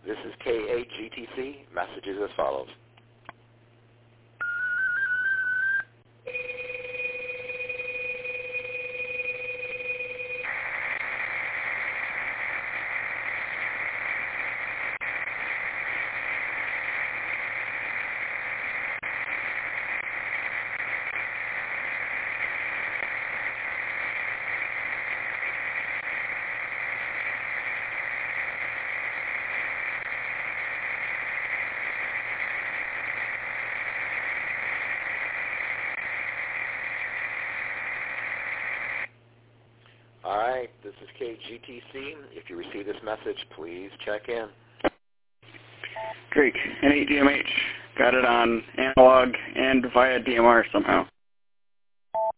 This is KAGTC. Messages as follows. All right, this is KGTC. If you receive this message, please check in. Drake, N8DMH. Got it on analog and via DMR somehow.